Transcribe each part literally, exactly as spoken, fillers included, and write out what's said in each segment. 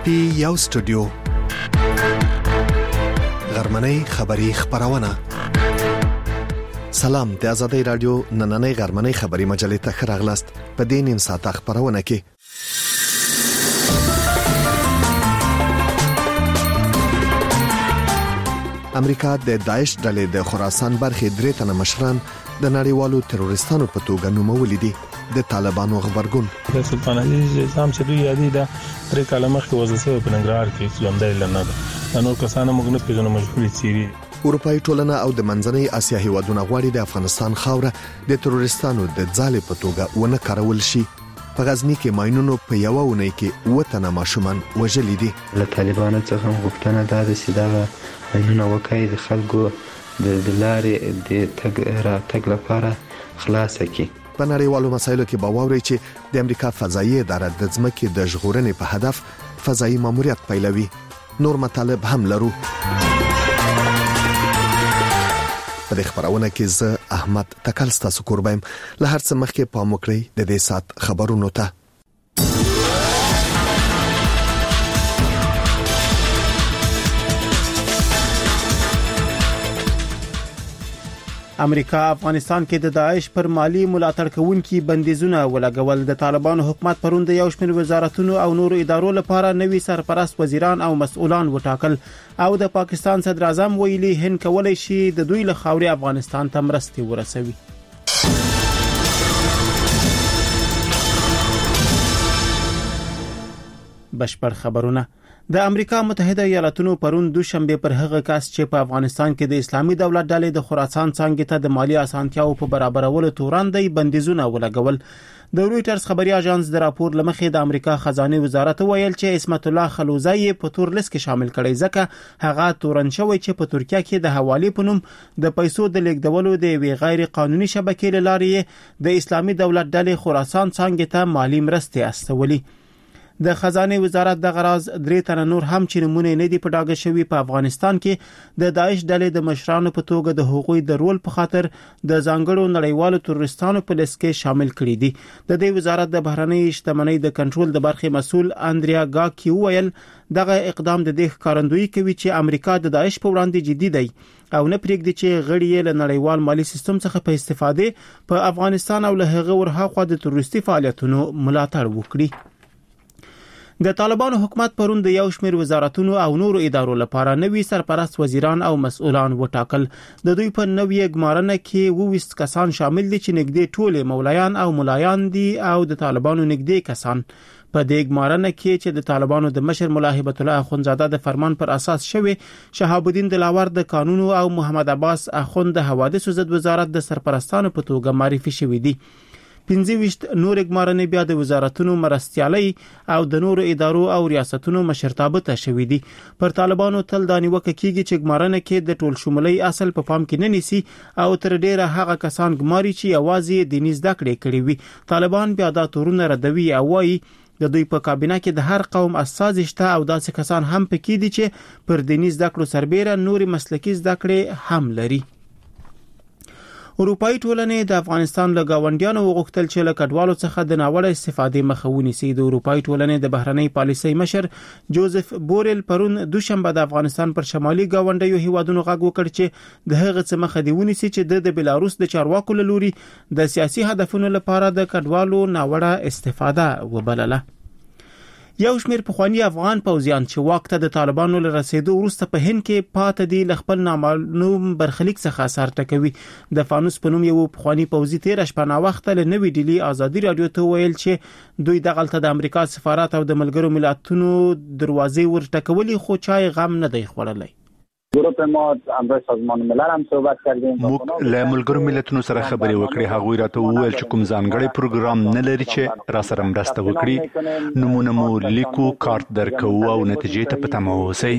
پی یو سټوډیو غرمنۍ خبری خبرونه. سلام، د آزادۍ رادیو نننۍ غرمنۍ خبری مجلې ته خراغلاست. په دې نیم ساعت خبرونه کې امریکا د داعش ډلې د خراسان برخې درې تنه مشران د نړیوالو تروریستانو په توګه نومولي دي. د طالبانو خبرګون د سلطان عزیز نظام چې دوی یادې ده تر کله مخکې وزسه په ننګرهار کې ژوندۍ لنه ده. نور کسانو موږ نه پیژنو مشهوري چیرې. اروپای ټولنه او د منځنۍ اسیا هیوادونه غواړي د افغانستان خاوره د تروریستانو د ځالې په توګه ونه کارول شي. په غزنی کې ماینونو په یو ونې کې وطن ماشومان وژلي دي. له طالبانو څخه غوښتنه ده چې دا ماینونه وکړي د خلکو د لارې د تګ را تګ لپاره خلاص کړي. په نړیوالو مسایلو کې باور چې د امریکا فضایي اداره د ځمکې د ژغورنې په هدف فضایي ماموریت پیلوي. نور مطالب هم لرو. په دې خبرونه کې زه احمد تکل ستاسو قربایم. له هر څه مخکې پام وکړئ د دې سات خبرونو ته. امریکا افغانستان کې د داعش پر مالی ملاتړ کوونکي بندیزونه ولګول. د طالبانو حکومت پروند یو شمېر وزارتونو او نورو ادارو لپاره نوي سرپرست وزیران او مسؤلان وټاکل او د پاکستان صدر اعظم ویلي هند کولای شي د دوی له خاورې افغانستان ته مرستې ورسوي. بشپړ خبرونه. د امریکا متحده ایالاتونو پرون دوشنبه پر هغه کس چې په افغانستان کې د اسلامي دولت ډلې د خراسان څنګه ته د مالی اسانتیاو په برابرولو توراندې بندیزونه ولګول. د رويټرز خبري اژانس د راپور لمخې د امریکا خزانه وزارت ویل چې اسمت الله خلوزی په تور لیست کې شامل کړي ځکه هغه تورن شوی چې په ترکیه کې د حواله پنوم د پیسو د لیږدولو د وی غیر قانوني شبکې لارې د اسلامي دولت ډلې خراسان څنګه ته مالی مرستې استولي. د خزانه وزارت د غراز درې تنه نور هم چې نمونه نه دی په ډاګه شوی په افغانستان کې د داعش ډلې د مشرانو په توګه د حقوقي د رول په خاطر د ځانګړو نړیوالو تروریستانو په لیست کې شامل کړي دي. د دې وزارت د بهرنۍ شتمنۍ د کنټرول د برخې مسؤل اندریا گاکی ویل دغه اقدام د دې ښکارندویي کوي چې امریکا د داعش په وړاندې جدي دی او نه پرېږدي چې غړي یې له نړیوال مالی سیستم څخه په استفاده په افغانستان او له هغه ورهاخوا د تروریستي فعالیتونو ملاتړ وکړي. د طالبانو حکومت پرون د یو شمېر وزارتونو او نورو ادارو لپاره نوي سرپرست وزیران او مسؤلان وټاکل. د دوی په نوې ګمارنه کې وویست کسان شامل دي چې نږدې ټول مولایان او ملایان دي او د طالبانو نږدې کسان. په دې ګمارنه کې چې د طالبانو د مشر ملا هیبت الله اخونزاده د فرمان پر اساس شوی، شهاب الدین دلاور د قانون او محمد عباس اخوند د حوادث ضد وزارت د سرپرستانو په توګه معرفي شوی دي. پنځه ویشت نور ګمارنې بیا د وزارتونو مرستيالي او د نورو ادارو او ریاستونو مشرتابه ته شوې دي. پر طالبانو تل دانی وکړي چې ګمارنه کې د ټول شمولي اصل په پام کې نه نیسي او تر ډیره هغه کسان ګماري چې اوازې دیني زده کړې کړې وي. طالبان بیا دا تورونه ردوي او وايي د دوی په کابینه کې د هر قوم اساس شته او داسې کسان هم پکې دي چې پر دیني زده کړو سربېره نوري مسلکي زده کړې هم لري. اروپای ټولنې د افغانستان له گاونډیانو وغوښتل چې له کډوالو څخه د ناوړه استفادې مخه ونیسي. د اروپای ټولنې د بهرنۍ پالیسۍ مشر جوزف بورل پرون دوشنبه د افغانستان پر شمالي گاونډیو هیوادونو غږ وکړ چې د هغه څه مخه دی ونیسي چې د بلاروس د چارواکو له لوري د سیاسي هدفونو لپاره د کډوالو ناوړه استفاده وبلله. یو شمېر پخوانی افغان پوځیان چې واک ته د طالبانو له رسیدو وروسته په هند کې پاتې دي له خپل نامعلوم برخلیک څخه اثر ټکوي. د فانوس په نوم یو پخوانی پوځي تیر شپه نا وخت له نوې ډیلی ازادي رادیو ته ویل چې دوی دغلته د امریکا سفارت او د ملګرو ملتونو دروازې ورټکولې خو چای غم نه دی خوړلی. گروه ما همراه سازمان ملل هم صحبت کردیم. موږ له ملګرو ملتونو سره خبرې وکړې. هغوی راته وویل چې کوم ځانګړی پروګرام نه لري چې را سره مرسته وکړي. نمونه مو لیکو، کارت درکو او نتیجې ته په تمه اوسئ.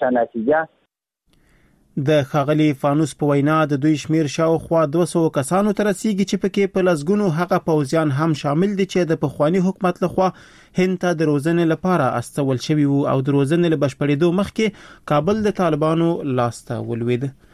د خاغلی فانوس په وینا د دوی شمیر شاوخوا دوه سوه کسانو تر رسیدي چې پکې په لسګونو هغه پوځیان هم شامل دي چې د پخوانی حکومت لخوا هند ته د روزنې لپاره استول شوی وو او د روزنې له بشپړېدو مخکې کابل د طالبانو لاسته ولوید.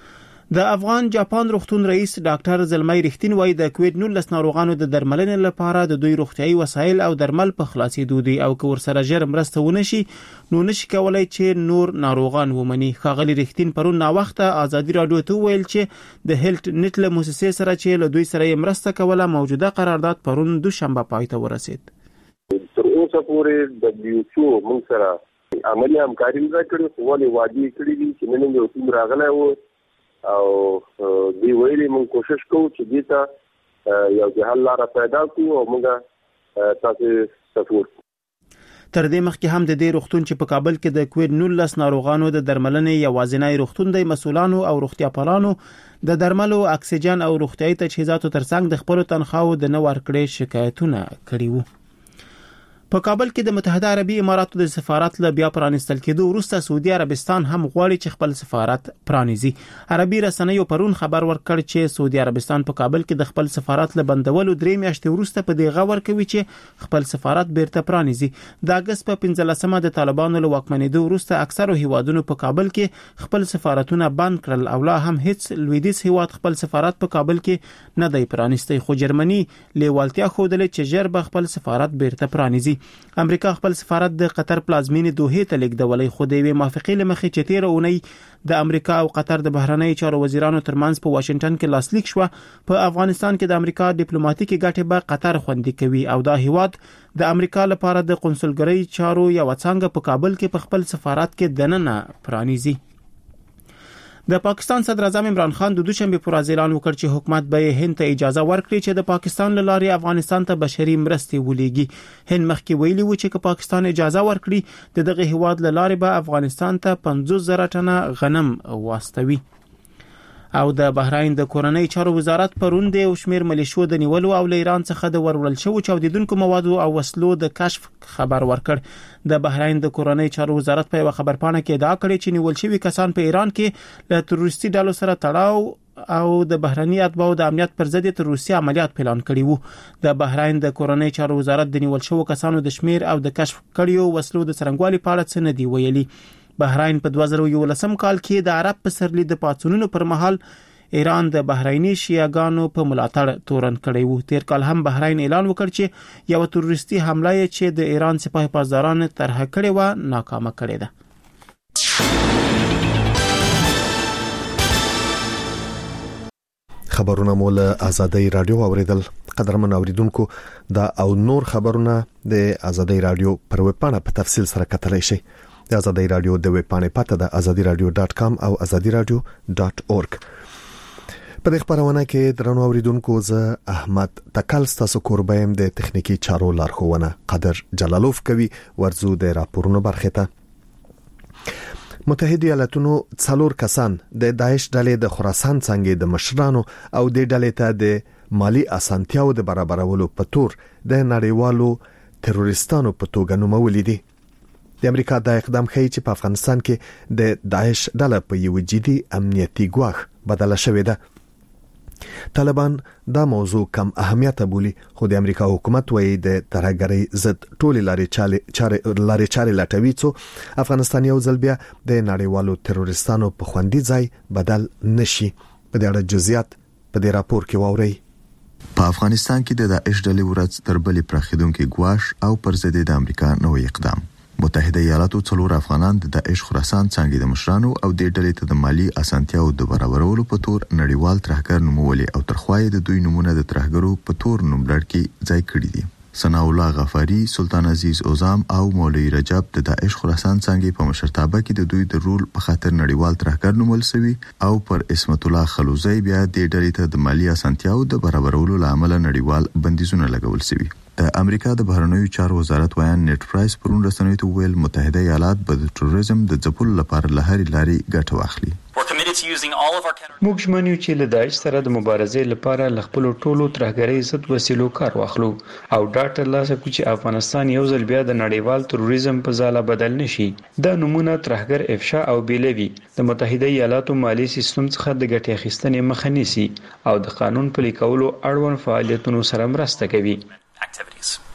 د افغان جاپان روغتون رئیس ډاکټر زلمۍ رښتین وایي د کووډ نولس ناروغانو د درملنې لپاره د دوی روغتيایي وسایل او درمل په خلاصېدو دي او که ورسره ژر مرسته ونشي نو نشي کولای چې نور ناروغان ومني. ښاغلي رښتین پرون نا وخته ازادي رادیو ته ویل چې د هیلت نت له مؤسسې سره چې له دوی سره مرسته کوله موجوده قرارداد پرون دوشنبه پای ته ورسید. تر اوسه پورې د دبليو ایچ او موږ سره عملي همکاري وکړه خو ولې وادي کړی دي چې نن یو ټیم راغلی و او دی ویلي موږ کوشش کوو چې دې ته یو د حل لاره پیدا کړو او موږ تاسو سپورټ. تر دې مخکې هم د دې روغتون چې په کابل کې د کووډ نولس ناروغانو د درملنې یوازینی روغتون دی مسولانو او روغتیا پالانو د درملو اکسیجن او روغتیايي تجهیزاتو ترڅنګ د خپل تنخواو د نه ورکړې شکایتونه کړي وو. په کابل کې د متحده عربي اماراتو د سفارت له بیا پرانستل کېدو وروسته سعودي عربستان هم غواړي چې خپل سفارت پرانیزي. عربي رسنیو پرون خبر ورکړ چې سعودي عربستان په کابل کې د خپل سفارت له بندولو درې میاشتې وروسته په دې غور کوي چې خپل سفارت بیرته پرانیزي. د اگست په پنځلسمه د طالبانو له واکمنېدو وروسته اکثرو هیوادونو په کابل کې خپل سفارتونه بند کړل او لا هم هیڅ لویدیځ هیواد خپل سفارت په کابل کې نه دی پرانیستی، خو جرمني لیوالتیا ښودلې چې ژر به خپل سفارت بیرته پرانیزي. امریکا خپل سفارت د قطر پلازمینې دوحې ته لیږدولی، خو د یوې موافقې له مخې چې تیره اونۍ د امریکا او قطر د بهرنیو چارو وزیرانو ترمنځ په واشنگټن کې لاسلیک شوه، په افغانستان کې د امریکا ډیپلوماټیکي ګټې به قطر خوندي کوي او دا هیواد د امریکا لپاره د قونسلګرۍ چارو یو څنګه په کابل کې په خپل سفارت کې دننه پرانیزي. د پاکستان صدر اعظم عمران خان د دوشنبه پر اعلان وکړ چې حکومت به هند ته اجازه ورکړي چې د پاکستان له لارې افغانستان ته بشري مرستې ولېږي. هند مخکې ویلي و چې که پاکستان اجازه ورکړي د دغه هیواد له لارې به افغانستان ته پنځوس زره ټنه غنم واستوي. او د بحرین د کورنۍ چارو وزارت پرون د شمیر ملیشو د نیولو او له ایران څخه د ورول شو چاودیدونکو موادو او وسلو د کشف خبر ورکړ. د بحرین د کورنۍ چارو وزارت په خبرپاڼه کې ادعا کړې چې نیول شوی کسان په ایران کې له تروریستي ډلو سره تړاو او د بهرنی اتباعو د امنیت پر ضد تروریستي عملیات پلان کړي وو. د بحرین د کورنۍ چارو وزارت د نیول شو کسانو د شمیر او د کشف کړیو وسلو د څرنګوالي په اړه څه نه دی ویلي. بحرین په دوه زره یولسم کال کې د عرب پسرلی د پاتونونو پر مهال ایران د بحرینی شیعاګانو په ملاتړ تورن کړی وو. تیر کال هم بحرین اعلان وکړ چې یو تروریستي حمله چې د ایران سپاه پاسداران طرح کړې و ناکامه کړې ده. خبرونه مول آزادۍ رادیو اوریدل. قدرمن اوریدونکو دا او نور خبرونه د آزادۍ رادیو پر ویب پاڼه په تفصیل سره کتلای شئ. د آزادۍ رادیو د ویب پاڼې پته د آزادي رادیو ډاټ کام او آزادي رادیو ډاټ اورګ. په دې خبرونه کې درنو اوریدونکو زه احمد تکل ستاسو کوربایم د تخنیکی چارو لارښوونه قدر جلالوف کوي. ورزو د راپورونو برخه ته. متحده ایالاتونو څلور کسان د داعش ډلې د خراسان څنګه د مشرانو او د ډلې ته د مالی اسانتیاو د برابرولو په تور د نړیوالو تروریستانو په توګه نومولې دي. د امریکا د اقدام ښیي چې په افغانستان کې د داعش ډله په یو جدي امنیتي ګواښ بدله شوې ده. طالبان دا موضوع کم اهمیت بولي، خو د امریکا حکومت وایي د ترهګرۍ ضد ټولې لارې چارې لارې چارې لټوي چې افغانستان یو ځل بیا د نړیوالو تروریستانو په خوندي ځای بدل نشي. په دې اړه جزئیات په دې راپور کې واورئ. په افغانستان کې د داعش ډلې ورځ تر بلې پراخېدونکې ګواښ او پر ضد د امریکا نوې اقدام. متحده ایالاتو څلور افغانان د داعش خراسان څنګه د مشرانو او د ډلې ته د مالی اسانتیاو د برابرولو په تور نړیوال ترهګر نومولي او ترخوای د دوی نمونه د ترهګرو په تور نوملړ کې ځای کړی دي. ثنا الله غفاری، سلطان عزیز اوزام او مولوی رجب د داعش خراسان څنګه په مشرتابه کې د دوی د رول په خاطر نړیوال ترهګر نومول شوی او پر اسمت الله خلوزی بیا د ډلې ته د مالی اسانتیاو د برابرولو لامل نړیوال بندیزونه لګول شوی. د امریکا د بهرنیو چارو وزارت ویان نیټ پرایس پرون رسنیو ته ویل متحده ایالات به د تروریزم د ځپلو لپاره له هرې لارې ګټه واخلي. موږ ژمن یو چې له داعش سره د مبارزې لپاره له خپل ټولو ترهګرۍ ضد وسیلو کار واخلو او دا ترلاسه کړو چې افغانستان یو ځل بیا د نړیوال تروریزم په ځاله بدل نشي. دا نمونه ترهګر افشا او بیلوي د متحده ایالاتو مالی سیستم څخه د ګټې اخیستنې مخه نیسي او د قانون پلي کولو اړوند فعالیتونو سره مرسته کوي.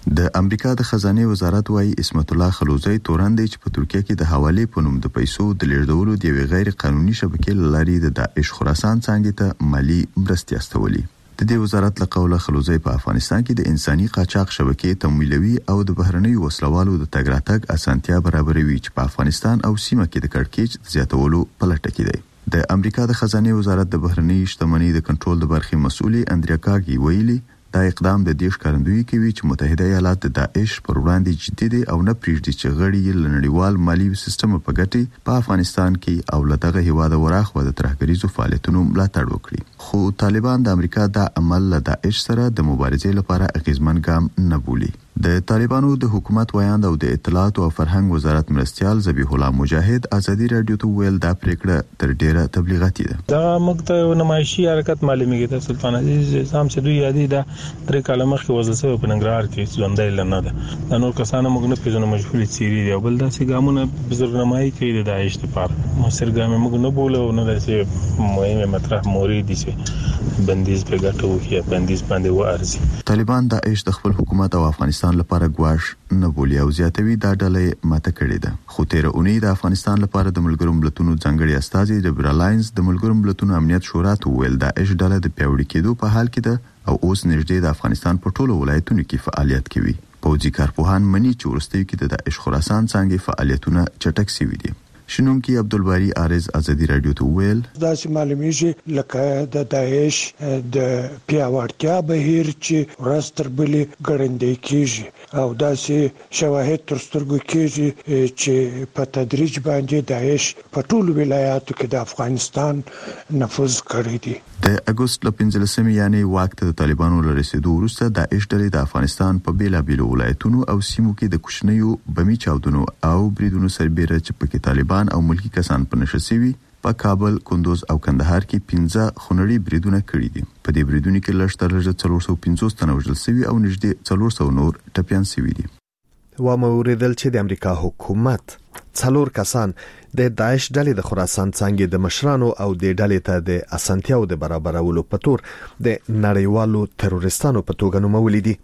د امریکا د خزانه وزارت وايي اسمت الله خلوزی تورن دی چې په ترکیه کې د حواله په نوم د پیسو د لیږدولو د یوې غیر قانوني شبکې لاري د داعش خراسان څنګه ته مالی مرستې استولي. د دې وزارت له قوله خلوزی په افغانستان کې د انساني قاچاق شبکې تمویلوي او د بهرنۍ وسلوالو د تګ راتګ اسانتیا برابروي چې په افغانستان او سیمه کې د کړکېچ زیاتولو په لټه کې دی. د امریکا د خزانه وزارت د بهرنۍ شتمنۍ د کنټرول د برخې مسؤل اندریا کاګي ویلي دا اقدام د دې ښکارندوی کوي چې متحده ایالات د داعش پر وړاندې جدي دي او نه پریږدي چې غړي یې لنړیوال مالی سیستم په ګټي په افغانستان کې او لدغه هیواد وراخ و د ترهګریزو فعالیتونو ملاتړ وکړي. خو طالبان د امریکا د عمل له داعش سره د مبارزې لپاره اغیزمن ګام نه بولي. د طالبانو د حکومت ویاند او د اطلاعات او فرهنګ وزارت مرستيال ذبیح الله مجاهد ازادي رادیو ته ویل دا پریکړه تر ډیره تبلیغاتي ده. دا مقته نمایشي حرکت معلومیږي د سلطان عزیز سام چې دوی یادي دا درې کاله مخکې وزسه په ننګرهار کې ژوندۍ لنه ده. د نور کسانو موږ نه پیژنو مشغولي سيري دی او بل داسې ګامونه بزرګنمایي کوي د داعش لپاره. مصر ګام موږ نه بوله او نه داسې مهمه مطرح موري دي چې بندیز په ګټو کې بندیز باندې وارزي. طالبان داعش د خپل حکومت او افغانستان لپاره ګواښ نه بولي او زیاتوي دا ډلې ماته کړې ده. خو تیر اونۍ د افغانستان لپاره د ملګرو ملتونو ځانګړي استازي د لاینز د ملګرو ملتونو امنیت شورا ته ویل داعش ډله د پیوړی کېدو په حال کې ده او اوس نږدې د افغانستان په ټولو ولایتونو کې فعالیت کوي. پوځي کارپوهان مني چې ورستیو کې د داعش خراسان څنګه فعالیتونه چټک شوي دي. شنونکي عبدالباری عارض ازادي رادیو ته ویل دا چې معلومیږي لکه د داعش د پیاوړتیا بهیر چې ورستر بلی ګړندې کیږي او دا چې شواهد تر سترګو کیږي چې په تدریج باندې داعش په ټولو ولایاتو کې د افغانستان نفوذ کړی دی. د اگست ل پنځلسمې یعنی وخت د طالبانو له رسیدو وروسته داعش ډلې د افغانستان په بیلابیلو ولایتونو او سیمو کې د کوچنیو بمی چاودنو او بریدونو سربېره چې پکې طالبان او ملکی کسان په نشسي په کابل، کندوز او کندهار کې پنځه خونړي بریدونه کړي دي. په دې بریدونو کې لږ تر لږه څلور سوه پنځوس تنه وژل شوي او نږدې څلور سوه نور ټپیان شوي دي. و موریدل چې د امریکا حکومت څلور کسان د داعش ډلې د خراسان څنګه د مشرانو او د ډلې ته د اسانتیاو د برابرولو په تور د نړیوالو تروریستانو په توګه نومولې دي.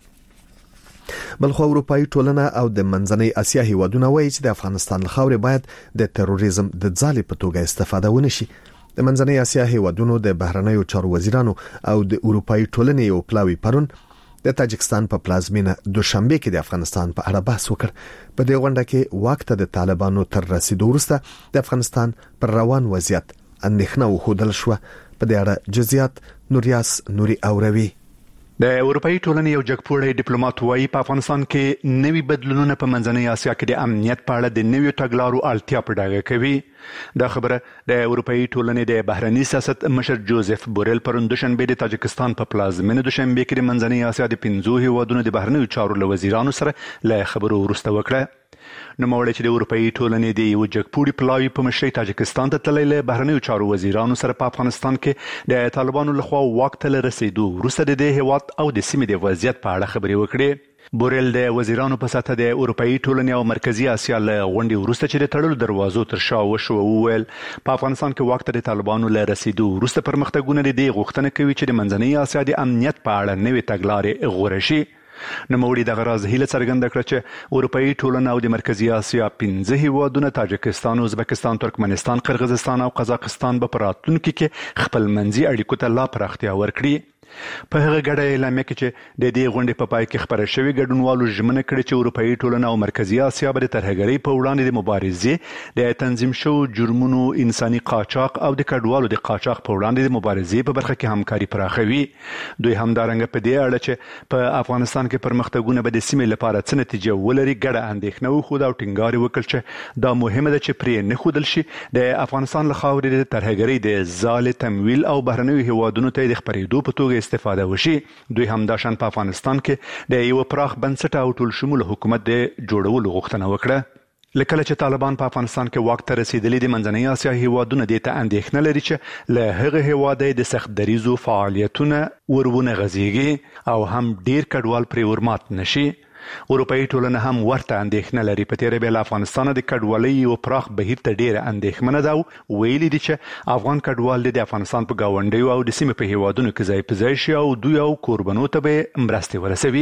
بلخو اروپאי ټولنه او د منځنۍ اسیا هیوادونه وایي چې د افغانستان لخوا باید د تروریزم د ځالې په توګه استفاده ونشي. د منځنۍ اسیا هیوادونو د بهرنیو چارو وزیرانو او د اروپאי ټولنې یو پلاوی پرون د تاجکستان په پلازمینه دوشنبه کې د افغانستان په اړه بحث وکړ. په دې غونډه کې وخت د طالبانو تر رسیدو وروسته د افغانستان پر روان وضعیت اندېښنه وښودل شو. په دې اړه جزئیات نوریاس نوري اوروي. د اروپאי ټولنې یو جګپوړی ډیپلوماټ وايي په افغانستان کې نوي بدلونونه په منځنۍ اسیا کې د امنیت په اړه د نویو تګلارو اړتیا په ډاګه کوي. دا خبره د اروپאי ټولنې د بهرنی سیاست مشر جوزف بورل پرون دوشنبه د تاجکستان په پلازمینه دوشنبه کې د منځنۍ اسیا د پنځو هیوادونو د بهرنیو چارو له وزیرانو سره له خبرو وروسته وکړه. نو موړ چې د اروپאי ټولنې د یو جګپوړي پلاوی په مشرۍ تاجکستان ته تللی له بهرنیو چارو وزیرانو سره په افغانستان کې د طالبانو لخوا واک ته رسیدو وروسته د دې هیواد او د سیمې د وضعیت په اړه خبرې وکړې. بورل د وزیرانو په ساته د اروپאי ټولنې او مرکزی اسیا له غونډې وروسته چې د تړلو دروازو تر شا وشو وویل په افغانستان کې واک ته د طالبانو له رسیدو وروسته پرمختګونه د دې غوښتنه کوي چې د منځنۍ اسیا د امنیت په اړه نوې تګلارې غوره شي. نوموړي دغه راز هیله څرګنده کړه چې اروپאי ټولنه او د مرکزی اسیا پنځه هیوادونه تاجکستان، ازبکستان، ترکمنستان، قرغیزستان او قزاقستان به په راتلونکي کې خپل منځي اړیکو ته لا پراختیا ورکړي. په هغه ګډه اعلامیه کې چې د دې غونډې په پای کې خبره شوې ګډونوالو ژمنه کړې چې اروپאי ټولنه او مرکزی اسیا به د ترهګرۍ په وړاندې د مبارزې، د تنظیم شوو جرمونو، انساني قاچاق او د کډوالو د قاچاق په وړاندې د مبارزې په برخه کې همکاري پراخوي. دوی همدارنګه په دې اړه چې په افغانستان کې پرمختګونه به د سیمې لپاره څه نتیجه ولري ګډه اندېښنه وښوده او ټینګار وکړ چې دا مهمه ده چې پرې نه ښودل شي د افغانستان له خاورې د ترهګرۍ د ځالې تمویل او بهرنیو هیوادونو ته د خپرېدو په توګه استفاده وشي. دوی همداشان په افغانستان کې د یو پراخ بنسټه او ټول شموله حکومت د جوړولو غوښتنه وکړه. لکه چې طالبان په افغانستان کې واک ته رسیدلي د منځنۍ اسیا هیوادونه دې ته اندېښنه لري چې له هغه هیواده د سخت دریزو فعالیتونه ورونه غځېږي او هم ډیر کډوال پرې ورمات نشي. اروپאי ټولنه هم ورته اندېښنه لري. په تیره بیا له افغانستان د کډوالۍ یو پراخ بهیر ته ډیره اندېښمنه ده او ویلي دي چې افغان کډوال د افغانستان په ګاونډیو او د سیمې په هیوادونو کې ځای په ځای شي او دوی او کوربنو ته به مرستې ورسوي.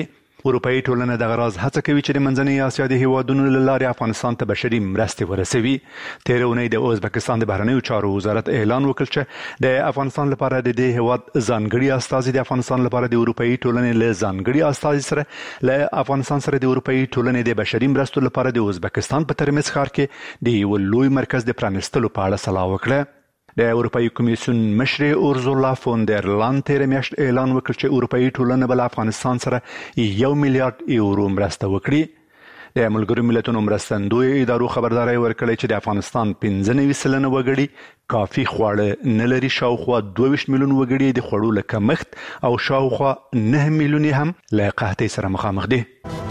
اروپאי ټولنه د غراز هڅه کوي چې د منځنۍ اسیا د هیوادونو له لارې افغانستان ته بشري مرستې ورسوي. تیر اونۍ د ازبکستان د بهرنیو چارو وزارت اعلان وکړ چې د افغانستان لپاره د دې هیواد ځانګړي استازي د افغانستان لپاره د اروپאי ټولنې له ځانګړي استازي سره له افغانستان سره د اروپאי ټولنې د بشري مرستو لپاره د ازبکستان په ترمنځ ښار کې د یو لوی مرکز د پرانیستلو په اړه سلا وکړه. د اروپאי کمیسیون مشر اورزولا فون در لاین تیر میاشت اعلان وکړ چې اروپאי ټولنه بل افغانستان سره یو میلیارډ یورو مرسته وکړي. د ملګرو ملتونو مرستندوی ادارو خبرداري ورکړې چې د افغانستان پنځه نوي سلنه وګړي کافي خواړه نه لري، شاوخوا دوه ویشت میلیون وګړي د خوړو له کمښت او شاوخوا نه میلیون هم له قحطۍ سره مخامخ دي.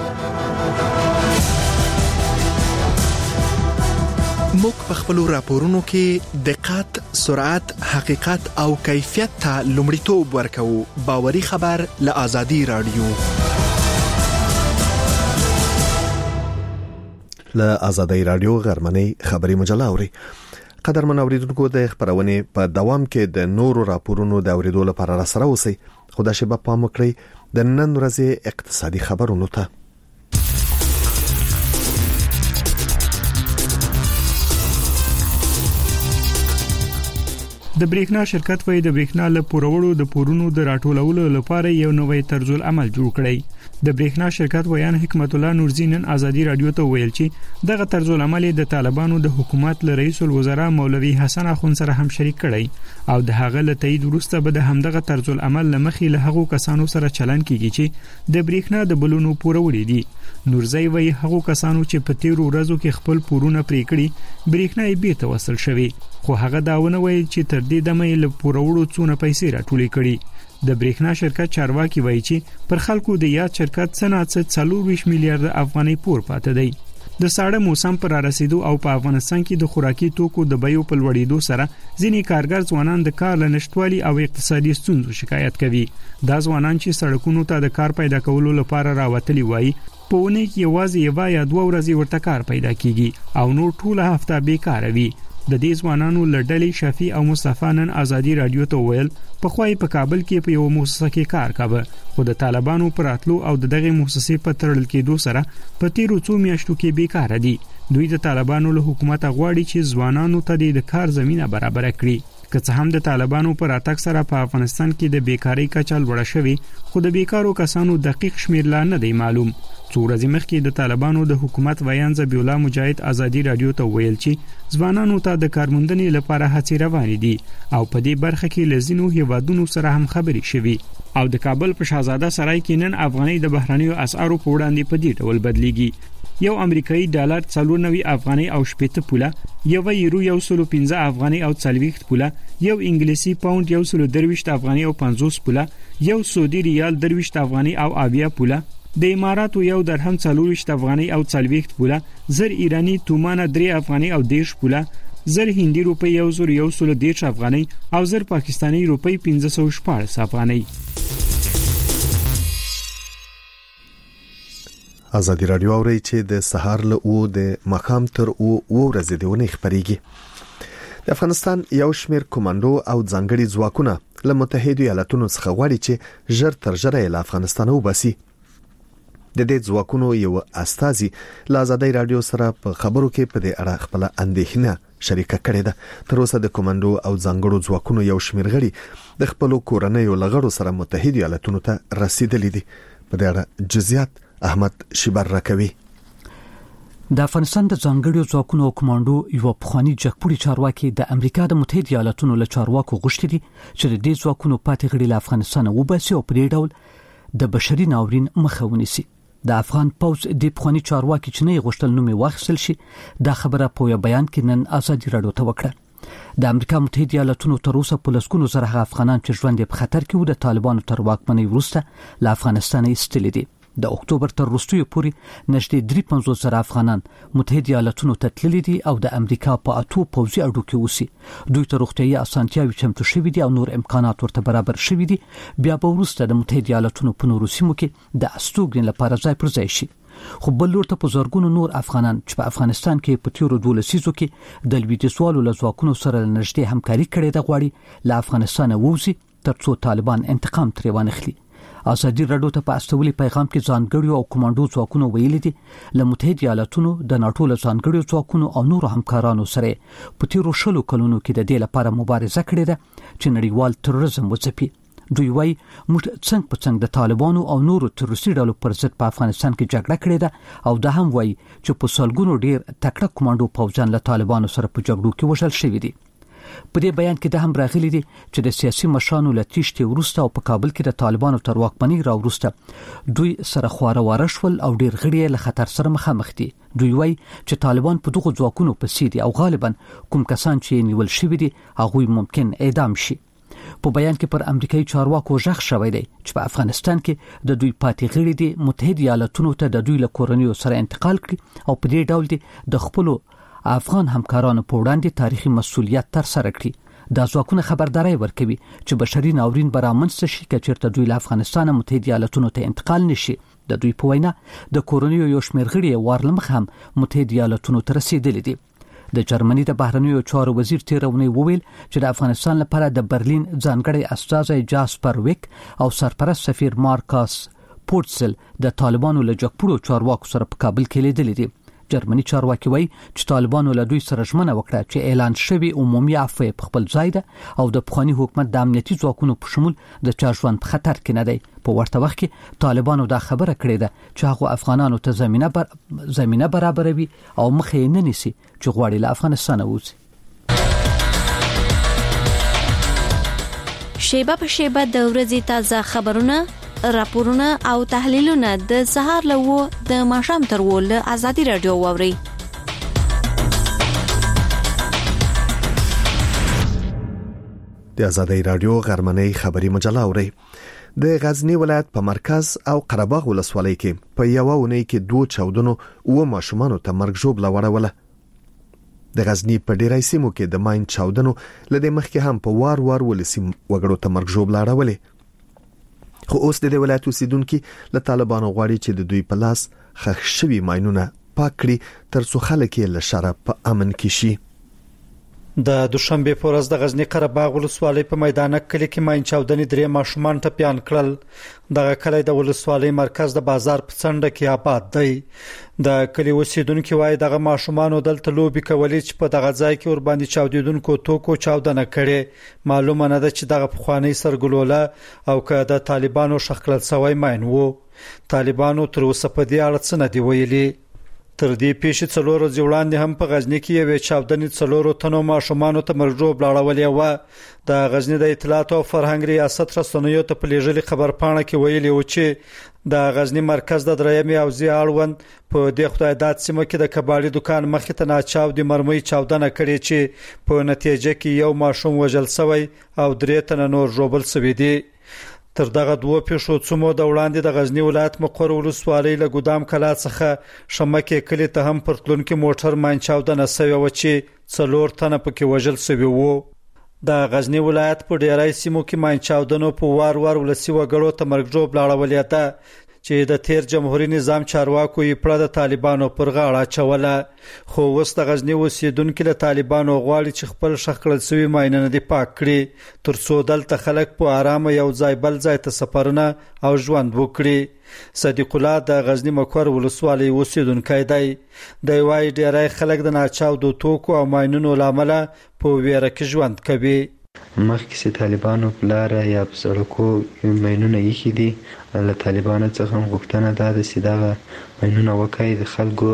موږ په خپل راپورونو کې دقت، سرعت، حقیقت او کیفیت ته لومړیتوب ورکوو. باوري خبر له آزادي رادیو. له آزادي رادیو غرمنۍ خبري مجله اوري. قدرمن اوریدونکو د خبرونه په دوام کې د نورو راپورونو د اوریدو لپاره را سره اوسئ. خدای شي په پام وکړئ د نن ورځې اقتصادي خبرونو ته. د بریښنا شرکت وایي د بریښنا له پورولو د پورونو د راټولولو لپاره یو نوې طرز العمل جوړ کړی. د بریښنا شرکت ویان حکمت الله نورزی نن آزادي رادیو ته ویل چې دغه طرز العمل د طالبانو د حکومت له رئیس الوزرا مولوی حسن اخوند سره هم شریک کړی او د هغه له تایید وروسته به د همدغه طرز العمل لمخې له هغو کسانو سره چلن کیږي چې د بریښنا د بلونو پورولې دي. نورزی وایي هغو کسانو چې په تیر ورځو کې خپل پورونه پرې کړي بریښنا یې بیرته وصل شوی، خو هغه داونه وایي چې تر دې دمه له پورولو څونه پیسې راټولې کړي. د بریښنا شرکت چارواکي وایي چې پر خلکو د یاد شرکت سنات څلور ویشت میلیارډ افغانۍ پور پاتې دی. د ساړه موسم پر رسیدو او په افغانستان کې د خوراکي توکو د بیو په لوړېدو سره ځینې کارګر ځوانان د کار لنشټوالي او اقتصادي ستونزو شکایت کوي. دا ځوانان چې سړکونو ته د کار پیدا کولو لپاره راوتلي وایي په ونې کې یوازې یو یا دوه ورځې ورته کار پیدا کیږي او نور ټوله هفته بیکاره وي. د دې ځوانانو لړډلې شفیع او مصطفی نن آزادي رادیو ته ویل په خوای په کابل کې په یو مؤسسه کې کار کاوه، خو د طالبانو پر اتلو او دغه مؤسسې په تړل کېدو سره په تیرو څو میاشتو کې بیکاره دي. دوی د طالبانو له حکومت غواړي چې ځوانانو ته د کار زمينه برابر کړي. که څه هم د طالبانو پر اتاک سره په افغانستان کې د بیکاری کچه لوړه شوې، خو د بیکارو کسانو دقیق شمیر لا نه دی معلوم. څو ورځې مخکې د طالبانو د حکومت ویان ذبیح الله مجاهد آزادي رادیو ته ویل چې ځوانانو ته د کارموندنې لپاره هڅې روانې دي او په دې برخه کې لزینو هیوادونو سره هم خبرې شوي. او د کابل په شاهزاده سرای کې نن افغاني د بهرنیو اسعارو په وړاندې په دې ډول بدلیږي. یو امریکایي ډالر څلور نوي افغاني او شپږ پوله، یو یورو یو سلو پنځه افغاني او څلوېښت پوله، یو انګلیسي پاوند یو سلو درويشت افغاني او پنځوس پوله، یو سعودي ریال درويشت افغاني او اویا پوله، د اماراتو یو درهم څلوېښت افغاني او څلوېښت پوله، زر ایرانی تومانه درې افغاني او دیش پوله، زر هندي روپی یو زر یو سلو دیش افغاني او زر پاکستانی روپی پنځه سوه شپږ افغاني. آزادي رادیو اوري چې د سهار له او د مخام تر او ورځې د ونې خبريږي. د افغانستان یو شمیر کمانډو او ځانګړي ځواکونه له متحده ایالاتونو څخه غواړي چې ژر تر ژره له افغانستان وباسي. د دې ځواکونو یو استازي له آزادي رادیو سره په خبرو کې په دې اړه خپل اندېښنه شریکه کړې ده. تر اوسه د کمانډو او ځانګړو ځواکونو یو شمیر غړي د خپل کورنۍ لغړو سره متحده ایالاتونو ته رسیدلي دي. په دې اړه جزئیات احمد شیبر راکوي. د افغانستان د ځانګړو ځواکونو او کمانډو یو پخوانی جګپوړي چارواکي د امریکا د متحده ایالاتونو له چارواکو غوښتي دي چې د دې ځواکونو پاتې غړي له افغانستان وباسي او په دې ډول د بشري ناورین مخه ونیسي. د افغان پوز د پخوانی چارواکي چې نه غوښتل نومي واخیستل شي دا خبره په یو بیان کې نن آزادي رادیو ته وکړه. د امریکا متحده ایالاتونو تر اوسه په لسګونو زره افغانان چې ژوند په خطر کې وو د طالبانو تر واکمنۍ وروسته له افغانستان ایستلي دي. د اکتوبر تر وروستیو پورې نږدې درې پنځوس زره افغانان متحده ایالاتونو ته تللي دي او د امریکا په اتو پوځي اډو کې اوسي. دوی ته روغتیايي اسانتیاوې چمتو شوي دي او نور امکانات ورته برابر شوي دي. بیا به وروسته د متحده ایالاتونو په نورو سیمو کې د استوګنې لپاره ځای پر ځای شي. خو بل لور ته په زرګونو نور افغانان چې په افغانستان کې په تیرو دوه لسیزو کې د لویدیځوالو له ځواکونو سره نږدې همکاري کړې ده غواړي له افغانستان ووځي ترڅو طالبان انتقام ترې وانخلي. ازادي رادیو ته په استولي پیغام کې ځانګړي او کمانډو ځواکونو ویلي دي له متحده ایالاتونو د ناتو له ځانګړي ځواکونو او نور همکارانو سره په تیرو شلو کلونو کې د دې لپاره مبارزه کړې ده چې نړیوال تروریزم وځپي. دوی وايي موږ څنګه په څنګه د طالبانو او نورو تروریستي ډلو پر ضد په افغانستان کې جګړه کړې ده او دا هم وايي چې په سلګونو ډیر تکړه کمانډو پوځیان له طالبانو سره په جګړو کې وژل شوي دي. په دې بیان کې د هم راغلي دي چې د سیاسي مشرانو له تیښتې وروسته او په کابل کې د طالبانو تر واکمنۍ راوروسته دوی سره خواره واره شول او ډیر غړي له خطر سره مخامخ دي. دوی وايي چې طالبان په دغو ځواکونو پسې دي او غالبا کوم کسان چې نیول شوي دي هغوی ممکن اعدام شي. په بیان کې پر امریکایي چارواکو ژغ شوی دی چې په افغانستان کې د دوی پاتې غړي دي متحده ایالاتونو ته د دوی له کورنیو سره انتقال کړي او په دې ډول دي د خپل افغان همکارانو په وړاندې تاریخي مسؤلیت تر سره کړي. دا ځواکونه خبرداري ورکوي چې بشري ناورین برامنځته شي که چېرته دوی له افغانستان متحده ایالاتونو ته انتقال نشي. د دوی په وینا د کورنیو یو شمېر غړي وارلمخ هم متحده ایالاتونو ته رسیدلي دي. د جرمني د بهرنیو چارو وزیر تیرونی وویل چې د افغانستان لپاره د برلین ځانګړی استازی جاسپر ویک او سرپرست سفیر مارکاس پورتسل د طالبانو له جګپوړو چارواکو سره په کابل کې لیدلي دي. جرمني چارواکي وایي چې طالبانو له دوی سره ژمنه وکړه چې اعلان شوی عمومي عفو په خپل ځای ده او د پخوانی حکومت د امنیتي ځواکونو په شمول د چا ژوند په خطر کې نه دی. په ورته وخت کې طالبانو دا خبره کړې ده چې هغه افغانانو ته زمينه بر زمينه برابروي او مخې نه نیسي چې غواړي له افغانستان ووځي. شیبه په شیبه د ورځې تازه خبرونه راپورونه او تحلیلونه د سهار لوو د ماښام تر ول ازادي رادیو ووري. د ازادي رادیو غرمنۍ خبري مجله اوري. د غزنی ولایت په مرکز او قرهباغ ولسوالۍ کې په یو ونې کې دوه چاودنو او ماشومان ته مرګ ژوبله وړوله. د غزنی په ډیری سیمو کې د ماین چاودنو لدې مخکې هم په وار وار ولسم وګړو ته مرګ ژوبله راولې. خو اوس د ولایت اوسیدونکو له طالبانو غواړي چې د دوی په لاس خښ شوي ماینونه پاک کړي ترڅو خلک یې له شر په امن کې شي. د دوشنبه په ورځ د غزنی قرهباغ ولسوالۍ په میدانک کلی کې ماین چاودنې درې ماشومان ټپيان کړل. دغه کلی د ولسوالۍ مرکز د بازار په څنډه کې آباد دی. د کلی اوسیدونکو وايي دغه ماشومان دلته لوبي کولې چې په دغه ځای کې ور باندې چاودیدونکو توکو چاودنه کړي. معلومه نه ده چې دغه پخوانی سرګلوله او که د طالبانو شخکل سوی ماین وو. طالبانو تر اوسه په دې اړه څه نه دی ویلي. تر دې پیښې څلور ورځې وړاندې هم په غزنی کې یو چاودنې څلور تنو ماشومان ته مرجو بلاړولې و. د غزنی د اطلاعات او فرهنګ ریاست رسنیو ته په لېږلي خبرپاڼه کې ویلي و چې د غزنی مرکز د درېمې او زی اړوند په د خدای داد سیمه کې د کباړي دکان مخې ته ناچاو د مرمۍ چاودنه کړې چې په نتیجه کې یو ماشوم وژل شوی او درې تنه نور ژوبل شوي دي. تر دغه دوه پیښو څومره د وړاندې د غزنی ولایت مقر ولسوالۍ له ګودام کلا څخه شمکه کلی ته هم پرتلونکو موټر مان چاودنه سوي و چې څلور تنه پکې وژل شوي وو. د غزنی ولایت په ډیری سیمو کې مان چاودنو په وار وار ولسی وګړو ته مرګ جوړ لاړولې ده چې د تیر جمهوریت نظام چارواکو یې پر د طالبانو پر غاړه چوله. خو اوس د غزنی اوسیدونکو له طالبانو غواړي چې خپل شخړل سوي ماینونه دی پاک کړي ترڅو دلته خلک په آرام یو ځای بل ځای ته سفرونه او ژوند وکړي. صدیق الله د غزنی مقر ولسوالۍ اوسیدونکی دی. د وای ډیری خلک د ناچاودو توکو او ماینونو لامل په ویره کې ژوند کوي. مخکې چې طالبانو په لاره یا په سړکو ماینونه ایښي دي له طالبانو څخه هم غوښتنه ده چې دغه ماینونه وکړي د خلکو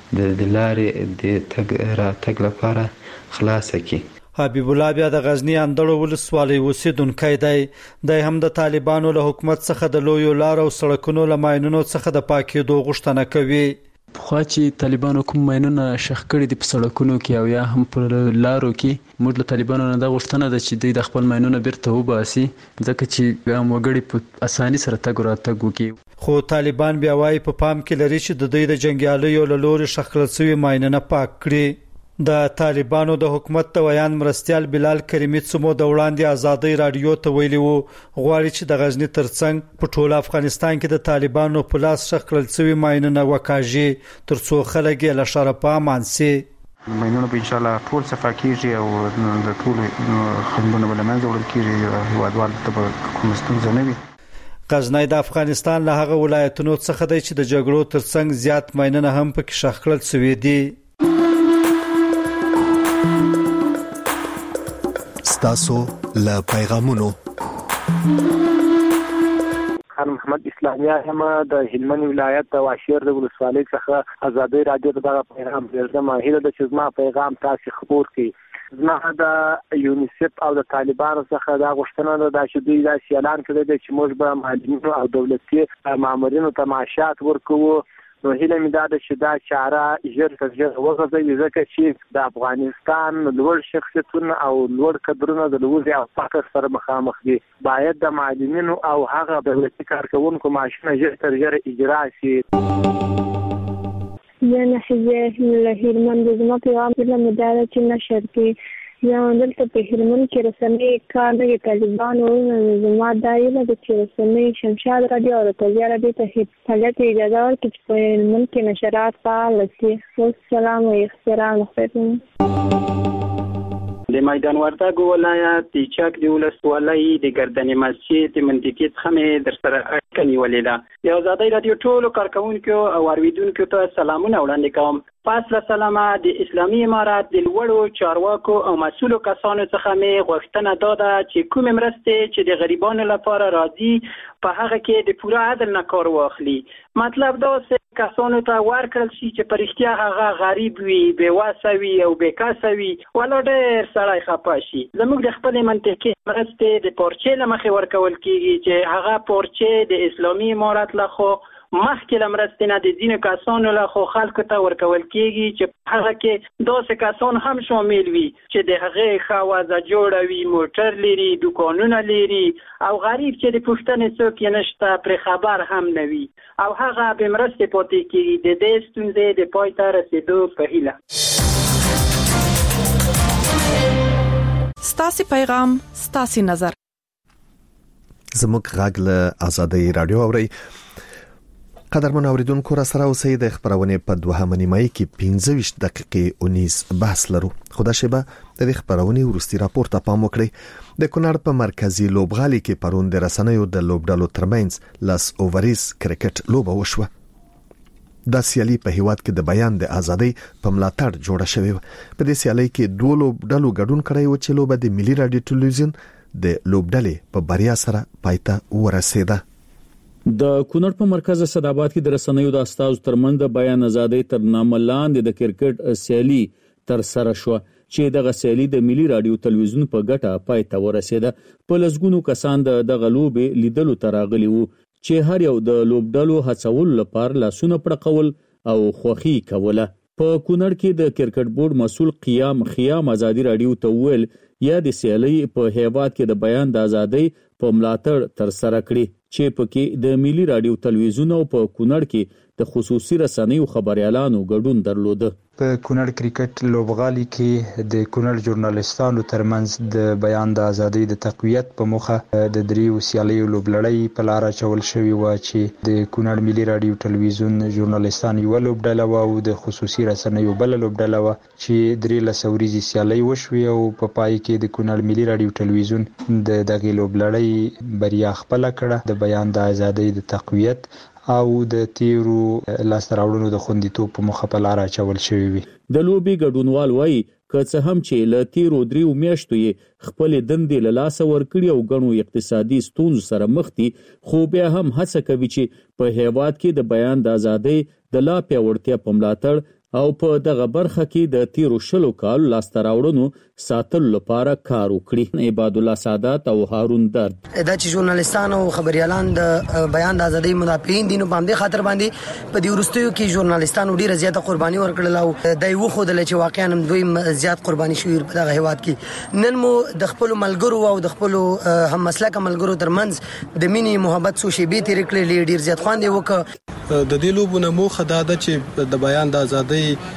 د لارې د تګ راتګ لپاره خلاصه کړي. حبیب الله بیا د غزنی اندړو ولسوالۍ اوسیدونکی دی. د هم د طالبانو له حکومت څخه د لویو لارو او سړکونو له ماینونو څخه د پاکېدو غوښتنه کوي. خو چې طالبانو کوم ماینونه شخ کړي دي په سړکونو کې او یا هم پر لارو کې موږ له طالبانو نه د غوښتنه ده چې دوی د خپل ماینونه بیرته وباسي ځکه چې عام وګړي په اساني سره تګ راتګ وکړي. خو طالبان بیا وايي په پام کې لري چې د دوی د جنگیالیو له لوري شخړل شوی ماینونه پاک کړي. د طالبانو د حکومت تویان مرستيال بلال کریمی څمو د وړاندې ازادي رادیو ته ویلي وو غواړي چې د غزنی ترڅنګ په ټول افغانستان کې د طالبانو په لاس شخړل شوی ماینونه وکاږي ترڅو خلک له شر په امان شي. ماینونه به ان شاء الله ټول صفا کیږي او د ټول خلکو بل منځ وړل کیږي او هیوادوال ته کوم ستونزه نه وي. غزنی د افغانستان له هغه ولایتونو څخه دی چې د جګړو ترڅنګ زیات ماینونه هم پکې ښخ کړل شوي دي. ستاسو له پیغامونو خان محمد اسلامیه هم د هلمند ولایت د واشیر د ولسوالۍ څخه ازادي رادیو ته دا پیغام ورزم هیله د چې ما پیغام تاسو خبر کړي. زما د یونیسف او د طالبانو څخه دا غوښتنه ده چې دوی دا اعلان کړی دی چې موږ به معلمینو او دولتي مامورینو ته معاشات ورکوو. نو هیله مې دا ده چې دا چاره ژر تر ژره وغځوي ځکه چې د افغانستان لوړ شخصیتونه او لوړ کډرونه د لوږې او فقر سره مخامخ دي. باید د معلمینو او هغه دولتي کارکوونکو معاشونه ژر تر ژره اجرا شي. زه نحیه له هلمند زما پیغام له مداره چې نشر کې یا دلته په هلمند کې رسنۍ کار نه طالبان او زما دایله د چې رسنۍ شمشاد رادیو او تازه رادیو ته فعالیت اجازه ورکړي چې په هلمند کې نشرات فعال شي. والسلام و احترام خپلوم. د میدان وردګ ولایت د چک د ولسوالۍ د ګردنې مسجد منطقې څخه مې در سره اړیکه نیولې ده. د ازادۍ رادیو ټولو کارکوونکو او اوریدونکو ته سلامونه وړاندې کوم. پس له سلامه د اسلامي امارات د لوړو چارواکو او مسؤلو کسانو څخه مې غوښتنه داده چې کومې مرستې چې د غریبانو لپاره راځي په هغه کې د پوره عدل نه کار واخلي. مطلب دا چې کسانو ته ورکړل شي چې په رښتیا هغه غریب وي، بې وسه وي او بې کسه وي، ولا ډېر سړی خفه شي. زموږ د خپلې منطقې مرستې د پورچې له مخې ورکول کېږي چې هغه پورچې د اسلامي امارات له خوا مخکې له مرستې نه د ځینو کسانو له خوا خلکو ته ورکول کېږي چې هغه کې داسې کسان هم شامل وي چې د هغې ښه وضع جوړه وي، موټر لري، دوکانونه لري او غریب چې د پوښتنې څوک یې نشته پرې خبر هم نه وي او هغه بې مرستې پاتې کېږي. د دې ستونزې د پای ته رسېدو په هیله. ستاسې پیغام ستاسې نظر. زموږ غږ له ازادۍ رادیو اوري. قدرمن اوریدونکو را سره اوسئ. د خبرونه په دوهمه نیمه کې پنځه ویشت دقیقې اونیس بحث لرو. خدا شبه د خبرونه ورستي راپور ته پام وکړئ. د کونړ په مرکزی لوبغالي کې پرون د رسنیو د لوبډالو ترمنځ لاس اووریز کرکټ لوبه وشوه. دا سیالي په هیواد کې د بیان د ازادۍ په ملاتړ جوړه شوې و. په دې سیالي کې دوه لوبډالو ګډون کړی و چې لوبه د ملي رادیو ټلویزیون د لوبډلې په بریا سره پایته ورسېده. د کونړ په مرکز صداباد کې د رسنیو د استاذ ترمنځ د بیان ازادۍ تر نامه لاندې د کرکټ سیالي تر سره شو چې د سیالي د ملي رادیو ټلویزیون په ګټه پای ته ورسېده. په لسګونو کسان د غلوبې لیدلو تراغلي وو چې هر یو د لوبډلو هڅول لپاره لاسونه پړقول او خوخي کوله. په کونړ کې د کرکټ بورډ مسول قیام خیام ازادي رادیو ته ویل یا د سیالي په هیواد کې د بیان د ازادۍ په ملاتړ تر سره کړي چې پکې د ملي رادیو ټلویزیون او په کونړ کې د خصوصي رسنیو خبريالانو ګډون درلوده. په کونړ کرکټ لوبغالي کې د کونړ ژورنالیستانو ترمنځ د بیان د ازادۍ د تقویت په موخه د دریو سیالیو لوبلړۍ په لار چول شوی و چې د کونړ ملي رادیو ټلویزیون ژورنالیستان یو لوبډله و او د خصوصي رسنیو بل لوبډله و چې درې لسوريزي سیالي وشوي او په پا پای کې د کونړ ملي رادیو ټلویزیون د دغه لوبلړۍ بریا خپل کړه. د بیان د ازادۍ د تقویت او د تیرو لاستراوړونو د خوندیتوب په مخه په لار چول شوی وي. د لوبي ګډونوال وایي که څه هم چې له تیرو دریو میاشتو یې خپل دندې له لاسه ورکړي او غنو اقتصادي ستونزو سره مخ دي، خو بیا هم هڅه کوي چې په هیواد کې د بیان د ازادۍ د لا پیاوړتیا په ملاتړ او په دغه برخه کې د تیرو شلو کال لاستراوړونو ساتل لپاره کار وکړي. عباد الله سادات او هارون درد دا چې ژورنالیستان او خبريالان د بیان د ازادۍ مدافعین دي نو باندې خاطر باندې په دې ورستیو کې ژورنالیستانو ډیره زیاته قرباني ورکړل او دای و خو د لچ واقعا هم دوی زیات قرباني شوی په دغه هیواد کې. نن مو د خپل ملګرو او د خپل هم مسلک ملګرو ترمنځ د مینې محبت سو شی به تیر کړل ډیر زیات خواندې وک. د دې لوبونه موخه دا ده چې د بیان د ازادۍ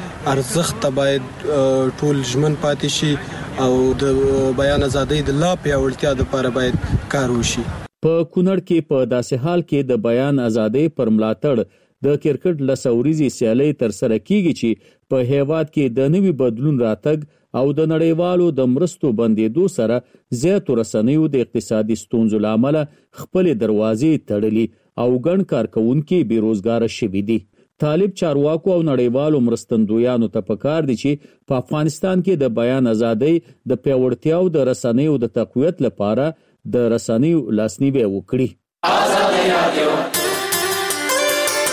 ارزښت باید ټول ژمن پاتې شي او د بیان ازادۍ د لا پیاوړتیا لپاره باید کار وشي. په کونړ کې په داسې حال کې د بیان ازادۍ پر ملاتړ د کرکټ لسوريزي سیالي تر سره کیږي چې په هیواد کې د نوي بدلون راتګ او د نړیوالو د مرستو بندیدو سره زیاتو رسنیو د اقتصادي ستونزو لامل خپل دروازې تړلي او ګڼ کارکونکو بیروزګار شوي دي. طالب چارواکو او نړیوالو مرستندویانو ته پکار دي چې په افغانستان کې د بیان ازادۍ د پیاوړتیا او د رسنیو د تقویت لپاره د رسنیو لاسنیوي وکړي. آزادي رادیو